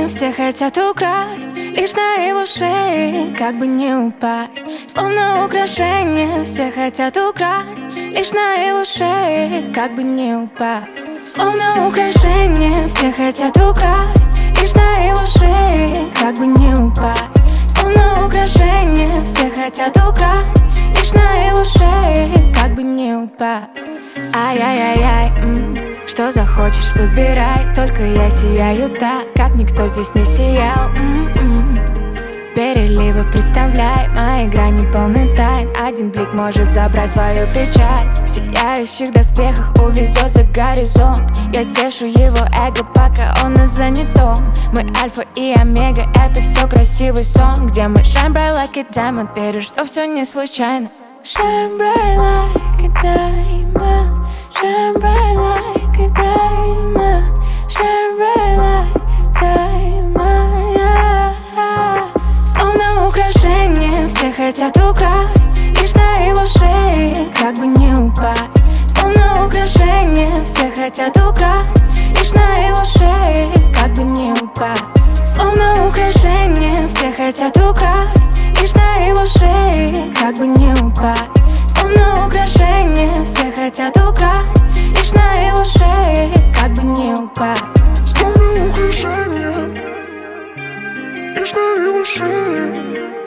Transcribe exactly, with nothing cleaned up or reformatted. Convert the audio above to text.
украшения все хотят украсть, лишь на его шее, как бы не упасть. Словно украшения все хотят украсть, лишь на его шее, как бы не упасть. Словно украшения все хотят украсть, лишь на его шее, как бы не упасть. Словно украшения все хотят украсть, лишь на его шее, как бы не упасть. Ай-яй-яй-яй, м-м, что захочешь, выбирай. Только я сияю так, как никто здесь не сиял. М-м-м. Переливы представляй, мои грани полны тайн. Один блик может забрать твою печаль. В сияющих доспехах увезет за горизонт. Я тешу его эго, пока он на занятом. Мы альфа и омега, это все красивый сон, где мы shine bright like a diamond. Верю, что все не случайно. Shine bright like a diamond, shine bright like a diamond, shine bright like a diamond, yeah. Словно украшения все хотят украсть, лишь на его шее, как бы не упасть. Словно украшения все хотят украсть, лишь на его шее, как бы не упасть. Словно украшения все хотят украсть, лишь на его шее, как бы не упасть. Словно украшения все хотят украсть, лишь на его шее, как бы не упасть. Словно украшения, лишь на его шее.